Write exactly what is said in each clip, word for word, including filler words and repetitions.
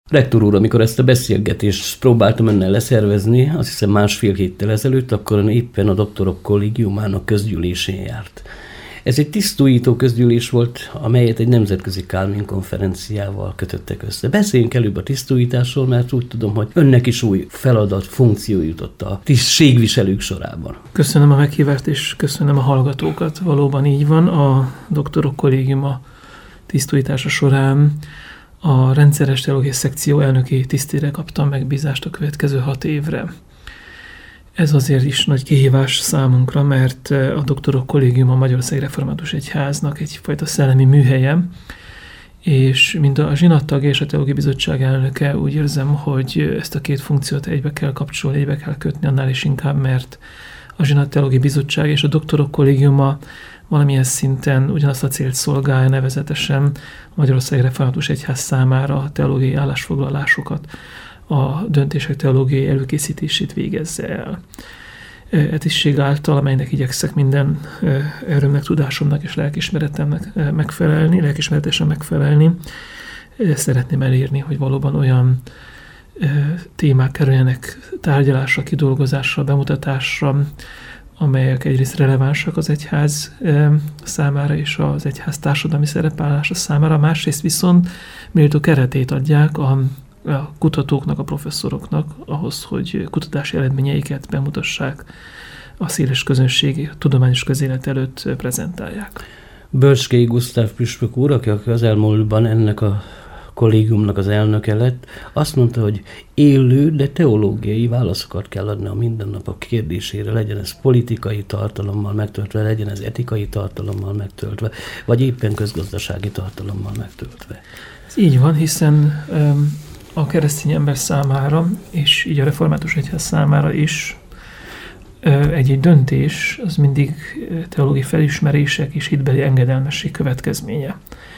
Rektor úr, amikor ezt a beszélgetést próbáltam önnel leszervezni, azt hiszem másfél héttel ezelőtt, akkor éppen a doktorok kollégiumának közgyűlésén járt. Ez egy tisztújító közgyűlés volt, amelyet egy nemzetközi Kálvin konferenciával kötöttek össze. Beszéljünk előbb a tisztújításról, mert úgy tudom, hogy önnek is új feladat, funkció jutott a tisztségviselők sorában. Köszönöm a meghívást, és köszönöm a hallgatókat. Valóban így van, a doktorok kollégiuma tisztújítása során a rendszeres teológiai szekció elnöki tisztére kaptam megbízást a következő hat évre. Ez azért is nagy kihívás számunkra, mert a doktorok kollégiuma a Magyarországi Református Egyháznak egyfajta szellemi műhelye, és mint a zsinat tagja és a Teológiai Bizottság elnöke, úgy érzem, hogy ezt a két funkciót egybe kell kapcsolni, egybe kell kötni, annál is inkább, mert a Zsinat Teológiai Bizottság és a doktorok kollégiuma valamilyen szinten ugyanazt a célt szolgálja, nevezetesen a Magyarországi Református Egyház számára a teológiai állásfoglalásokat, a döntések teológiai előkészítését végezze el. E tisztség által, amelynek igyekszek minden örömnek, tudásomnak és lelkiismeretemnek megfelelni, lelkiismeretesen megfelelni, szeretném elérni, hogy valóban olyan témák kerüljenek tárgyalásra, kidolgozásra, bemutatásra, amelyek egyrészt relevánsak az egyház számára és az egyház társadalmi szerepállása számára, másrészt viszont méltó keretét adják a a kutatóknak, a professzoroknak ahhoz, hogy kutatási eredményeiket bemutassák, a széles közönség, a tudományos közélet előtt prezentálják. Bölcskei Gusztáv püspök úr, aki az elmúltban ennek a kollégiumnak az elnöke lett, azt mondta, hogy élő, de teológiai válaszokat kell adni a mindennapok kérdésére, legyen ez politikai tartalommal megtöltve, legyen ez etikai tartalommal megtöltve, vagy éppen közgazdasági tartalommal megtöltve. Ez így van, hiszen um, a keresztény ember számára, és így a református egyház számára is egy-egy döntés, az mindig teológiai felismerések és hitbeli engedelmesség következménye.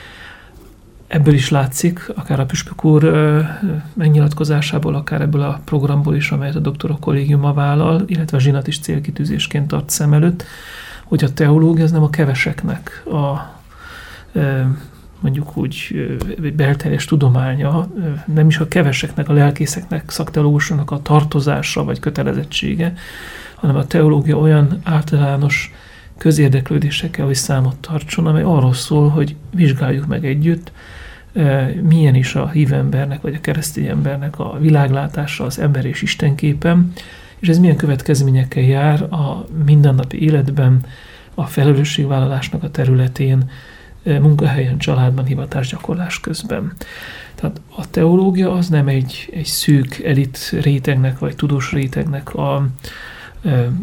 Ebből is látszik, akár a püspök úr megnyilatkozásából, akár ebből a programból is, amelyet a doktorok kollégiuma vállal, illetve a zsinat is célkitűzésként tart szem előtt, hogy a teológia az nem a keveseknek a mondjuk úgy belterjes tudománya, nem is a keveseknek, a lelkészeknek, szakteológusoknak a tartozása vagy kötelezettsége, hanem a teológia olyan általános közérdeklődésekkel, hogy számot tartson, amely arról szól, hogy vizsgáljuk meg együtt, milyen is a hívembernek vagy a keresztény embernek a világlátása, az ember és Isten képen, és ez milyen következményekkel jár a mindennapi életben, a felelősségvállalásnak a területén, munkahelyen, családban, hivatásgyakorlás közben. Tehát a teológia az nem egy, egy szűk elit rétegnek, vagy tudós rétegnek a e,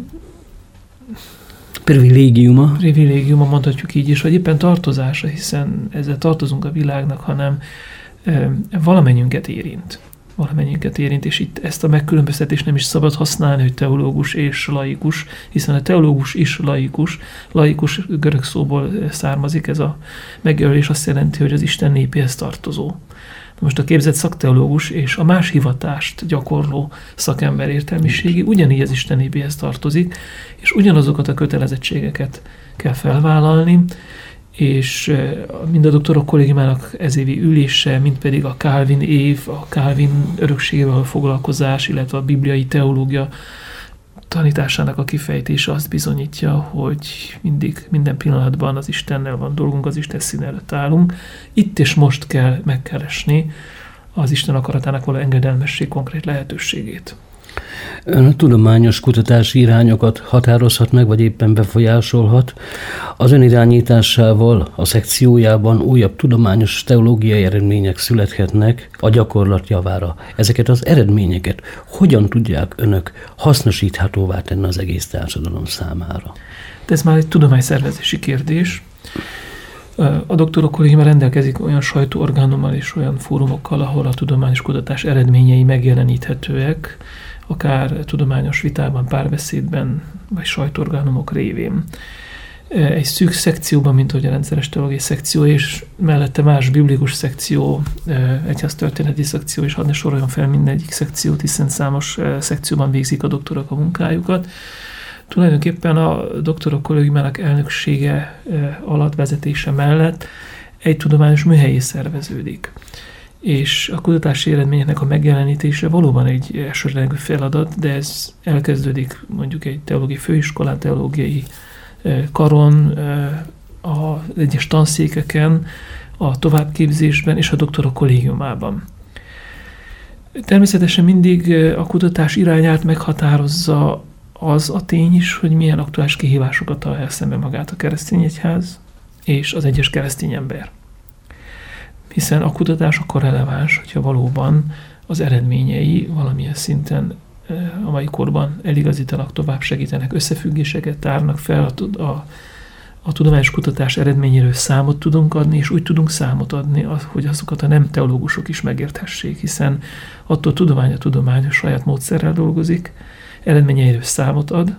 privilégiuma. privilégiuma, mondhatjuk így is, vagy éppen tartozása, hiszen ezzel tartozunk a világnak, hanem e, valamennyünket érint. Valamennyünket érint, és itt ezt a megkülönböztetést nem is szabad használni, hogy teológus és laikus, hiszen a teológus is laikus, laikus görög szóból származik, ez a megjelölés azt jelenti, hogy az Isten népéhez tartozó. Most a képzett szakteológus és a más hivatást gyakorló szakember értelmiségi ugyanígy az Isten népéhez tartozik, és ugyanazokat a kötelezettségeket kell felvállalni, és mind a doktorok kollégiumának ezévi ülése, mind pedig a Kálvin év, a Kálvin örökségével foglalkozás, illetve a bibliai teológia tanításának a kifejtése azt bizonyítja, hogy mindig, minden pillanatban az Istennel van dolgunk, az Isten színe előtt állunk. Itt és most kell megkeresni az Isten akaratának való engedelmesség konkrét lehetőségét. Ön a tudományos kutatási irányokat határozhat meg, vagy éppen befolyásolhat. Az ön irányításával a szekciójában újabb tudományos teológiai eredmények születhetnek a gyakorlat javára. Ezeket az eredményeket hogyan tudják önök hasznosíthatóvá tenni az egész társadalom számára? De ez már egy tudományszervezési kérdés. A doktorok kollégiuma rendelkezik olyan sajtóorgánummal és olyan fórumokkal, ahol a tudományos kutatás eredményei megjeleníthetőek, akár tudományos vitában, párbeszédben, vagy sajtóorgánumok révén. Egy szűk szekcióban, mint ahogy a rendszeres teológiai szekció, és mellette más biblikus szekció, egyháztörténeti szekció, és hadd ne soroljon fel mindegyik szekciót, hiszen számos szekcióban végzik a doktorok a munkájukat. Tulajdonképpen a doktorok kollégiumának elnöksége alatt, vezetése mellett egy tudományos műhely szerveződik. és a kutatási eredményeknek a megjelenítése valóban egy elsődleges feladat, de ez elkezdődik mondjuk egy teológiai főiskolán, teológiai karon, az egyes tanszékeken, a továbbképzésben és a doktorok kollégiumában. Természetesen mindig a kutatás irányát meghatározza az a tény is, hogy milyen aktuális kihívásokat találja szembe magát a keresztény egyház és az egyes keresztény ember. Hiszen a kutatás akkor releváns, hogyha valóban az eredményei valamilyen szinten a mai korban eligazítanak, tovább segítenek, összefüggéseket tárnak fel, a, a, a tudományos kutatás eredményéről számot tudunk adni, és úgy tudunk számot adni, hogy azokat a nem teológusok is megérthessék, hiszen attól tudomány a tudomány a saját módszerrel dolgozik, eredményeiről számot ad,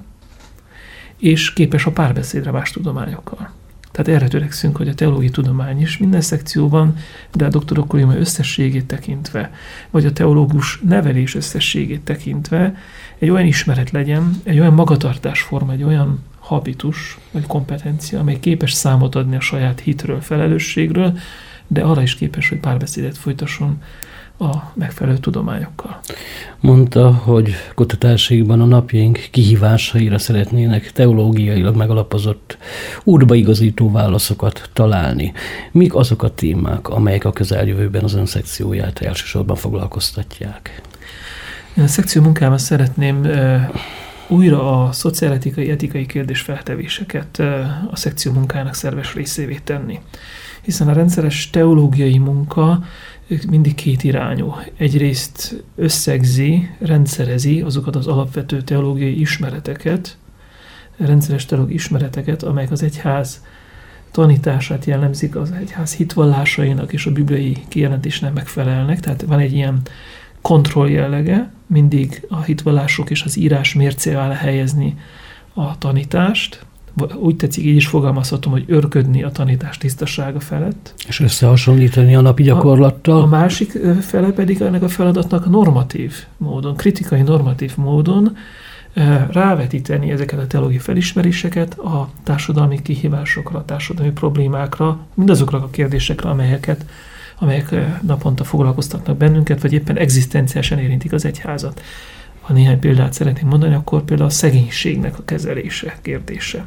és képes a párbeszédre más tudományokkal. Tehát erre törekszünk, hogy a teológiai tudomány is minden szekcióban, de a doktorok kollégiuma összességét tekintve, vagy a teológus nevelés összességét tekintve egy olyan ismeret legyen, egy olyan magatartásforma, egy olyan habitus, vagy kompetencia, amely képes számot adni a saját hitről, felelősségről, de arra is képes, hogy párbeszédet folytasson a megfelelő tudományokkal. Mondta, hogy kutatásaikban a napjaink kihívásaira szeretnének teológiailag megalapozott, útbaigazító válaszokat találni. Mik azok a témák, amelyek a közeljövőben az ön szekcióját elsősorban foglalkoztatják? Én a szekció munkában szeretném e, újra a szociáletikai, etikai kérdésfeltevéseket e, a szekció munkának szerves részévé tenni. Hiszen a rendszeres teológiai munka mindig két irányú. Egyrészt összegzi, rendszerezi azokat az alapvető teológiai ismereteket, rendszeres teológiai ismereteket, amelyek az egyház tanítását jellemzik, az egyház hitvallásainak és a bibliai kijelentésnek megfelelnek. Tehát van egy ilyen kontroll jellege, mindig a hitvallások és az írás mércé alá helyezni a tanítást. Úgy tetszik, így is fogalmazhatom, hogy örködni a tanítás tisztasága felett. És összehasonlítani a napi gyakorlattal. A, a másik fele pedig ennek a feladatnak normatív módon, kritikai normatív módon rávetíteni ezeket a teológiai felismeréseket a társadalmi kihívásokra, a társadalmi problémákra, mindazokra a kérdésekre, amelyeket, amelyek naponta foglalkoztatnak bennünket, vagy éppen egzisztenciálisan érintik az egyházat. Ha néhány példát szeretnék mondani, akkor például a szegénységnek a kezelése kérdése.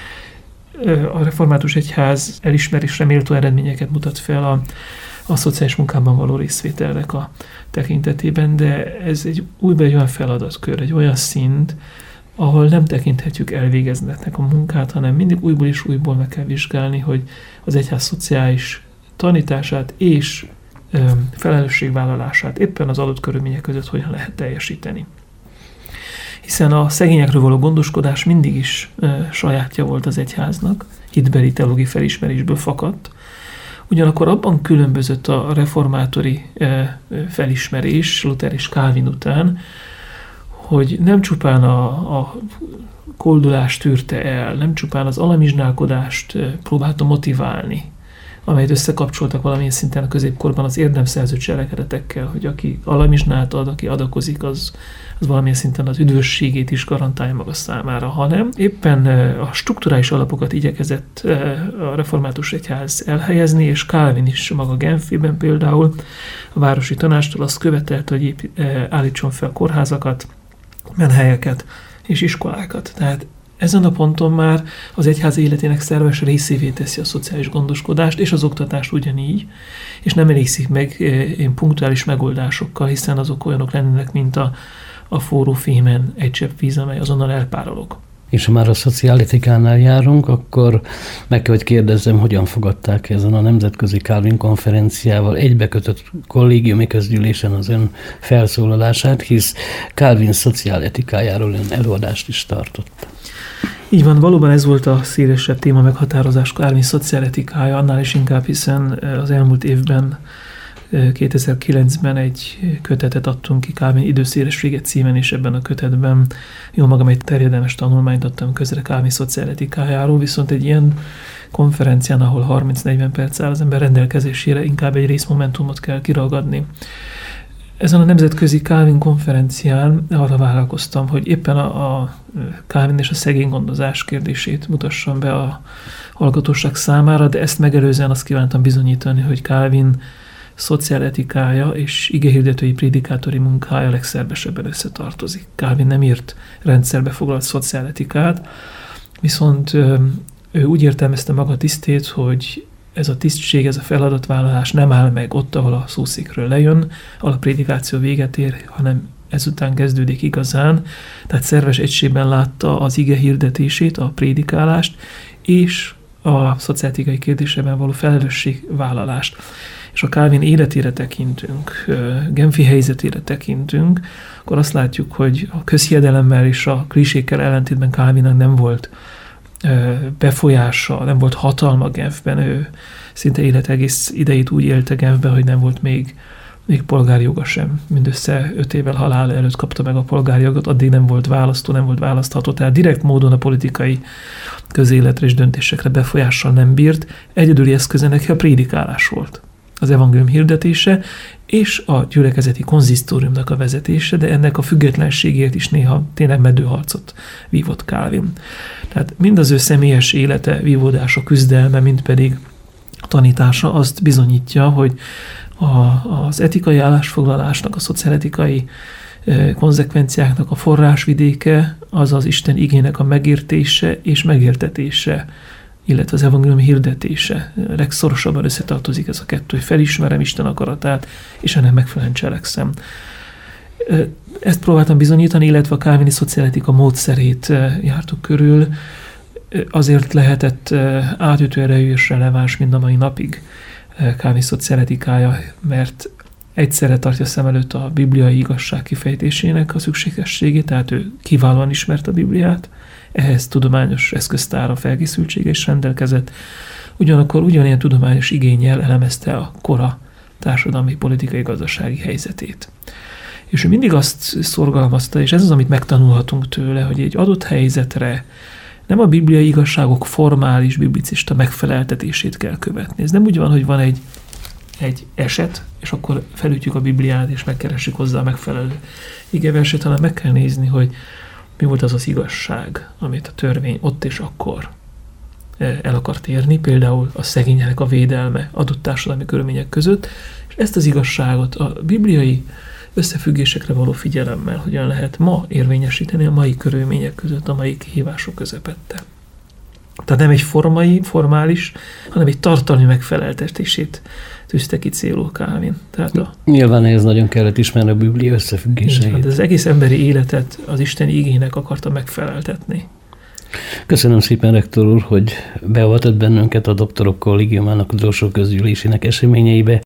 A református egyház elismerésre méltó eredményeket mutat fel a, a szociális munkában való részvételnek a tekintetében, de ez egy újban egy olyan feladatkör, egy olyan szint, ahol nem tekinthetjük elvégezetnek a munkát, hanem mindig újból és újból meg kell vizsgálni, hogy az egyház szociális tanítását és ö, felelősségvállalását éppen az adott körülmények között hogyan lehet teljesíteni. Hiszen a szegényekről való gondoskodás mindig is e, sajátja volt az egyháznak, hitbeli teológiai felismerésből fakadt. Ugyanakkor abban különbözött a reformátori e, felismerés Luther és Calvin után, hogy nem csupán a, a koldulást tűrte el, nem csupán az alamizsnálkodást e, próbálta motiválni, amelyet összekapcsoltak valamilyen szinten a középkorban az érdemszerző cselekedetekkel, hogy aki alamizsnát ad, aki adakozik, az, az valamilyen szinten az üdvösségét is garantálja maga számára, hanem éppen a strukturális alapokat igyekezett a református egyház elhelyezni, és Calvin is maga Genfében például a városi tanácstól azt követelte, hogy állítson fel kórházakat, menhelyeket és iskolákat. Tehát ezen a ponton már az egyház életének szerves részévé teszi a szociális gondoskodást, és az oktatást ugyanígy, és nem elégszik meg én punktuális megoldásokkal, hiszen azok olyanok lennének, mint a, a forró fémen egy csepp víz, amely azonnal elpárolog. És ha már a szociáletikánál járunk, akkor meg kell, hogy kérdezzem, hogyan fogadták ezen a nemzetközi Calvin konferenciával egybekötött kollégiumi közgyűlésen az ön felszólalását, hisz Calvin szociáletikájáról ön előadást is tartott. Így van, valóban ez volt a szélesebb téma meghatározás Calvin szociáletikája, annál is inkább, hiszen az elmúlt évben, kétezer-kilencben egy kötetet adtunk ki Calvin időszélessége címen, és ebben a kötetben jó magam egy terjedelmes tanulmányt adtam közre Calvin szociáletikájáról, viszont egy ilyen konferencián, ahol harminc-negyven perc áll az ember rendelkezésére, inkább egy részmomentumot kell kiragadni. Ezen a nemzetközi Calvin konferencián arra vállalkoztam, hogy éppen a, a Calvin és a szegény gondozás kérdését mutassam be a hallgatóság számára, de ezt megelőzően azt kívántam bizonyítani, hogy Calvin szociáletikája és igehirdetői prédikátori munkája legszervesebben összetartozik. Calvin nem írt rendszerbe foglalt szociáletikát, viszont ő úgy értelmezte maga tisztét, hogy ez a tisztség, ez a feladatvállalás nem áll meg ott, ahol a szószékről lejön, ahol a prédikáció véget ér, hanem ezután kezdődik igazán, tehát szerves egységben látta az ige hirdetését, a prédikálást, és a szociáletikai kérdésében való felelősségvállalást. És ha Calvin életére tekintünk, Genfi helyzetére tekintünk, akkor azt látjuk, hogy a közhiedelemmel és a klisékkel ellentétben Calvinnak nem volt befolyása, nem volt hatalma Genfben, ő szinte élet egész idejét úgy élte Genfben, hogy nem volt még, még polgárjoga sem. Mindössze öt évvel halál előtt kapta meg a polgárjogot, addig nem volt választó, nem volt választható, tehát direkt módon a politikai közéletre és döntésekre befolyással nem bírt. Egyedüli eszköze neki a prédikálás volt, az evangélium hirdetése, és a gyülekezeti konzisztóriumnak a vezetése, de ennek a függetlenségért is néha tényleg medőharcot vívott Calvin. Tehát mind az ő személyes élete, vívódása, küzdelme, mind pedig tanítása azt bizonyítja, hogy a, az etikai állásfoglalásnak, a szociáletikai konzekvenciáknak a forrásvidéke az az Isten igének a megértése és megértetése, illetve az evangélium hirdetése. Legszorosabban összetartozik ez a kettő, hogy felismerem Isten akaratát, és ennek megfelelően cselekszem. Ezt próbáltam bizonyítani, illetve a calvini szociáletika módszerét jártuk körül. Azért lehetett átütő erejű és releváns mind a mai napig Calvin szociáletikája, mert egyszerre tartja szem előtt a bibliai igazság kifejtésének a szükségességét, tehát ő kiválóan ismert a Bibliát, ehhez tudományos eszköztára felkészültsége is rendelkezett, ugyanakkor ugyanilyen tudományos igénnyel elemezte a kora társadalmi, politikai, gazdasági helyzetét. És ő mindig azt szorgalmazta, és ez az, amit megtanulhatunk tőle, hogy egy adott helyzetre nem a bibliai igazságok formális, biblicista megfeleltetését kell követni. Ez nem úgy van, hogy van egy, egy eset, és akkor felütjük a Bibliát, és megkeressük hozzá a megfelelő igeverset, hanem meg kell nézni, hogy mi volt az az igazság, amit a törvény ott és akkor el akart érni, például a szegények a védelme adott társadalmi körülmények között, és ezt az igazságot a bibliai összefüggésekre való figyelemmel hogyan lehet ma érvényesíteni a mai körülmények között, a mai kihívások közepette. Tehát nem egy formai, formális, hanem egy tartalmi megfeleltetését tűzte ki célul Calvin. Tehát a, Nyilván ez nagyon kellett ismerni a Biblia összefüggéseit. De az egész emberi életet az Isten igének akarta megfeleltetni. Köszönöm szépen, rektor úr, hogy beavatott bennünket a Doktorok Kollégiumának utolsó közgyűlésének eseményeibe.